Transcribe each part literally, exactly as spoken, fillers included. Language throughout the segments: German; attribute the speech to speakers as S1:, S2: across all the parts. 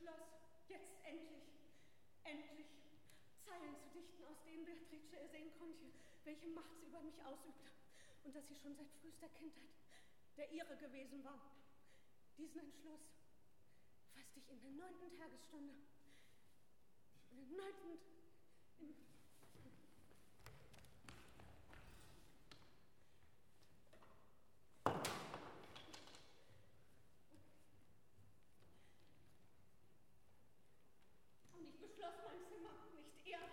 S1: beschloss, jetzt endlich, endlich Zeilen zu dichten, aus denen Beatrice ersehen konnte, welche Macht sie über mich ausübte und dass sie schon seit frühester Kindheit der ihre gewesen war. Diesen Entschluss fasste ich in der neunten Tagesstunde. In der neunten... In Und ich beschloss, mein Zimmer nicht eher...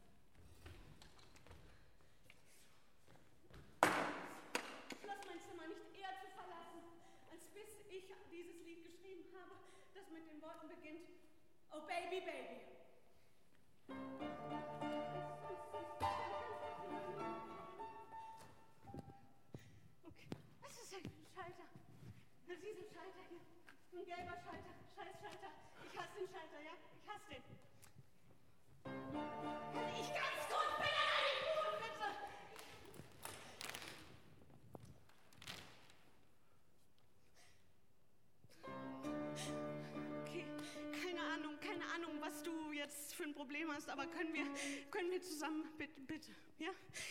S1: beschloss, mein Zimmer nicht eher zu verlassen, als bis ich dieses Lied geschrieben habe, das mit den Worten beginnt: Oh Baby, Baby. Okay, was ist denn für ein Schalter? Dieser Schalter hier, ein gelber Schalter, scheiß Schalter. Ich hasse den Schalter, ja? Ich hasse den. Kann ich ganz gut bitte einen Kuchen, bitte? Keine Ahnung, keine Ahnung, was du jetzt für ein Problem hast, aber können wir, können wir zusammen, bitte, bitte, ja?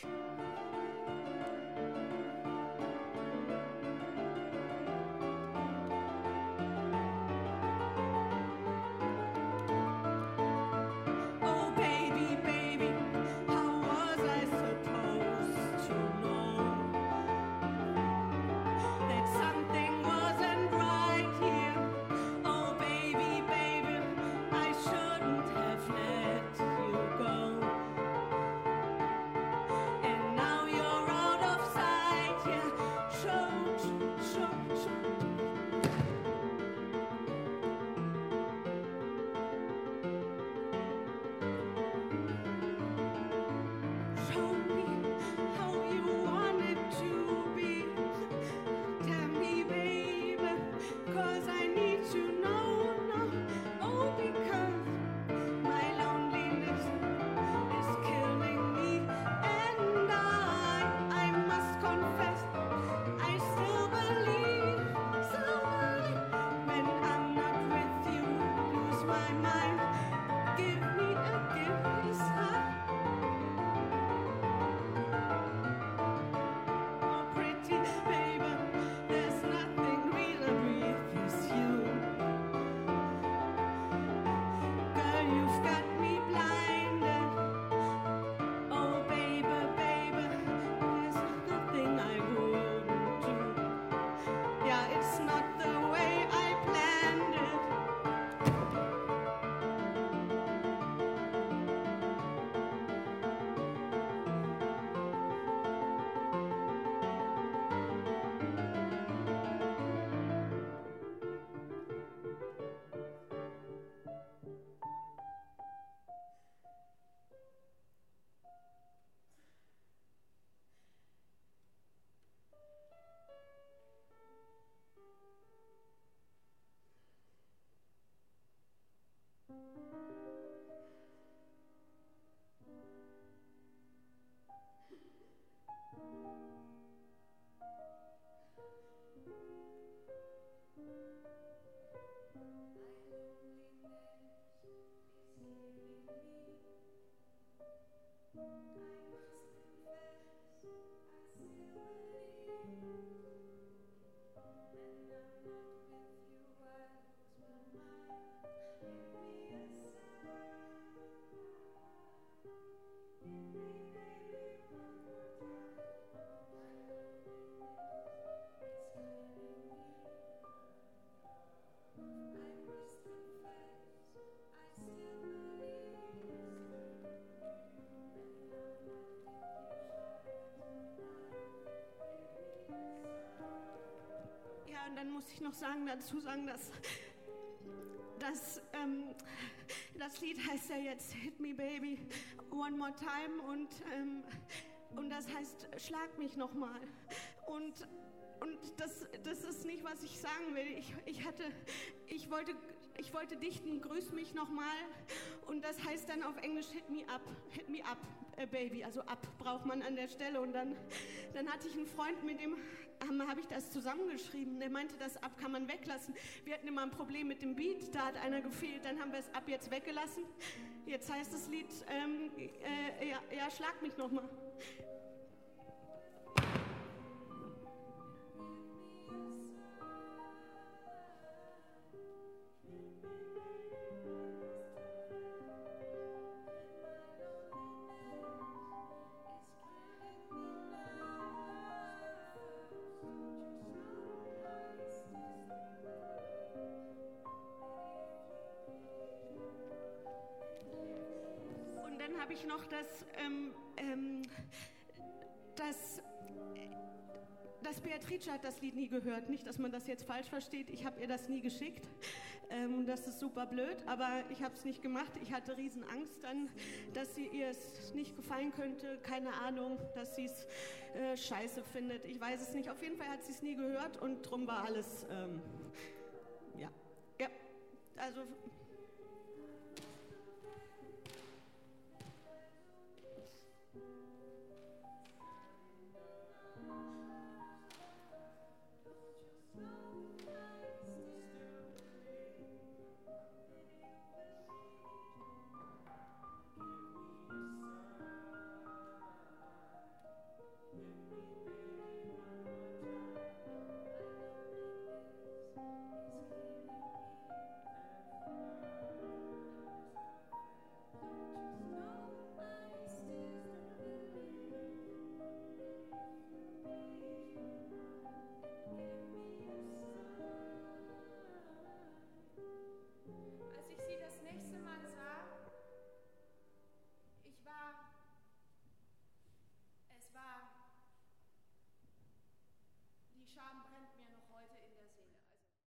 S1: Noch sagen, dazu sagen, dass, dass ähm, das Lied heißt ja jetzt Hit Me Baby One More Time und, ähm, und das heißt Schlag mich nochmal. Und, und das, das ist nicht, was ich sagen will. Ich, ich, hatte, ich, wollte, ich wollte dichten, grüß mich nochmal und das heißt dann auf Englisch Hit Me Up, Hit Me Up, äh, Baby, also ab braucht man an der Stelle und dann, dann hatte ich einen Freund, mit dem ähm, habe ich das zusammengeschrieben. Der meinte, das Ab kann man weglassen. Wir hatten immer ein Problem mit dem Beat, da hat einer gefehlt, dann haben wir es Ab jetzt weggelassen. Jetzt heißt das Lied, ähm, äh, ja, ja, schlag mich nochmal. Dann habe ich noch das, ähm, ähm, das, das Beatrice hat das Lied nie gehört. Nicht, dass man das jetzt falsch versteht. Ich habe ihr das nie geschickt. Ähm, das ist super blöd, aber ich habe es nicht gemacht. Ich hatte riesen Angst dann, dass sie ihr es nicht gefallen könnte. Keine Ahnung, dass sie es äh, scheiße findet. Ich weiß es nicht. Auf jeden Fall hat sie es nie gehört und drum war alles, ähm, ja, ja, also